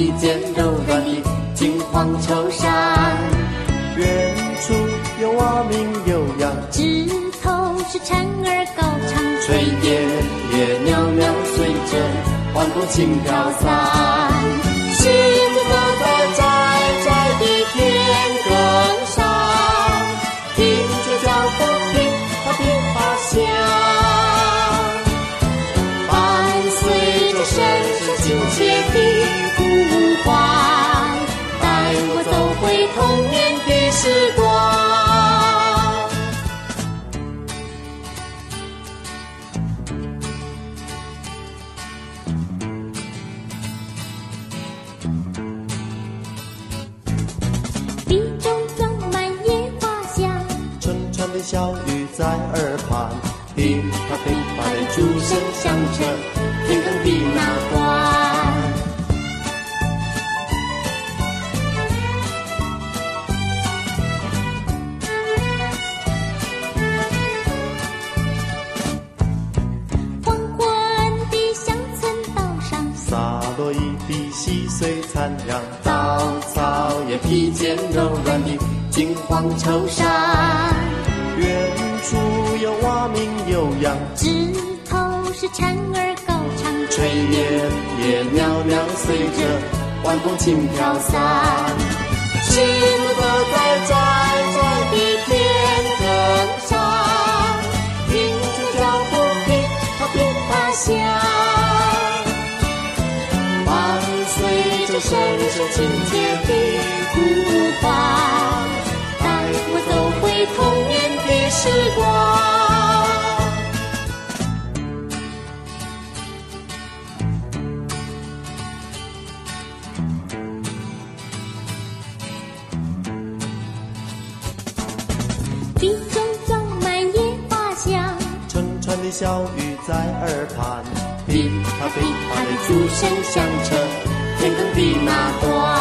披肩柔软的金黄绸衫。 远处有蛙鸣悠扬， 枝头是蝉儿高唱， 炊烟也袅袅随着晚风轻飘散。狮子坐在窄窄的田埂上，听着脚步噼啪噼啪响，伴随着声声亲切的呼唤，带我走回童年的时光。 地中装满野花香， 春川的小雨在耳畔， 噼啪噼啪的竹声响彻天空的那端。 黄昏的乡村道上， 洒落一地细碎残阳， 稻草也披肩柔软的金黄绸衫。 远处有蛙鸣悠扬， 枝头是蝉儿高唱， 炊烟也袅袅随着晚风轻飘散。狮子坐在窄窄的田埂上，听着脚步噼啪噼啪响，伴随着声声亲切的呼唤，带我走回童年的时光。 地中装满野花香， 春川的小雨在耳畔， 噼啪噼啪的竹声响彻天空的那端。